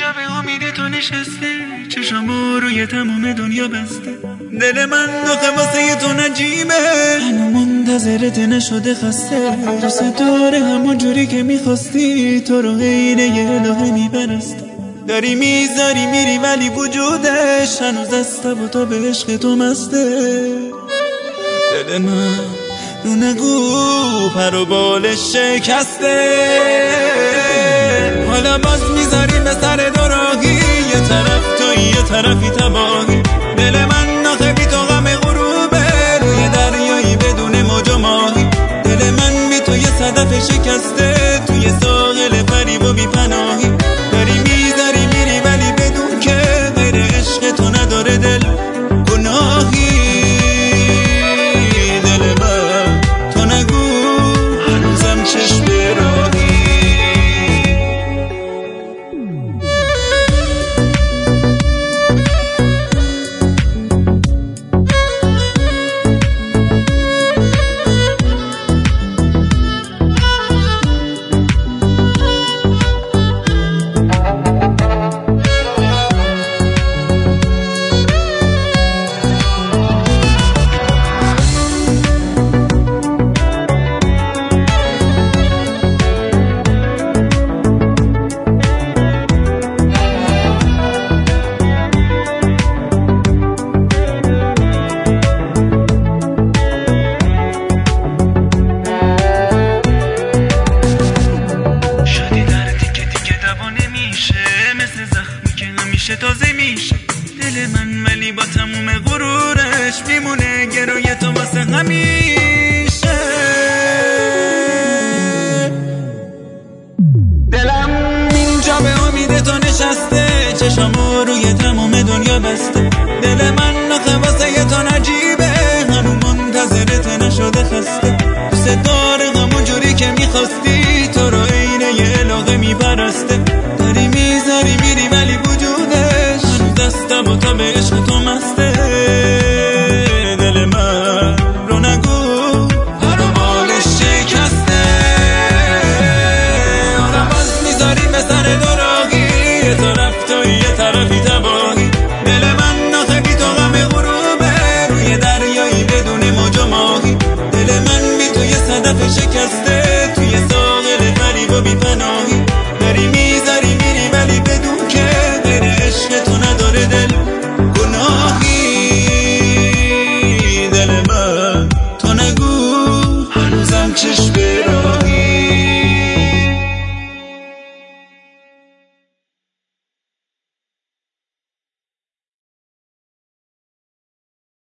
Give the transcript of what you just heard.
اینجا به امید تو نشسته، چشمو روی تمام دنیا بسته. دل من آخه واسه تو نجیبه، هنو منتظرت نشده خسته. دوست داره همون جوری که میخواستی، تو رو عین یه الهه میپرسته. داری میذاری میری ولی وجودش هنوز دسته و تو به عشق تو مسته. دل من رو نگو پر و بالش شکسته، حالا باز میذاری به سر دوراهی، یه طرف توی یه طرفی تباهی. دل من آخه بی تو غم غروبه، روی دریایی بدون موج و ماهی. دل من بی تو یه صدف شکسته، توی ساحل فریب و بی پناهی. داری میذاری میری ولی بدون که غیر عشق تو نداره دل گناهی. دل من تو نگو هنوزم چشم راهی. تازه میشه دل من، ولی با تموم غرورش میمونه گروی تو واسه همیشه. دلم اینجا به امید تو نشسته، چشمو روی تموم دنیا بسته. دل من آخه واسه تو نجیبه، هنو منتظرت نشده خسته. دوست داره همون جوری که میخواستی، تو رو عین یه الهه میپرسته. داری میذاری میری ولی وجودش دستم و تا به عشق تو مسته. دل من رو نگو پر و بالش شکسته، حالا باز میذاری به سر دوراهی، یه طرف توی یه طرفی تباهی. دل من آخه بی تو غم غروبه، روی دریایی بدون موج و ماهی. دل من بی تو یه صدف شکسته، توی ساحل فریب و بی پناه.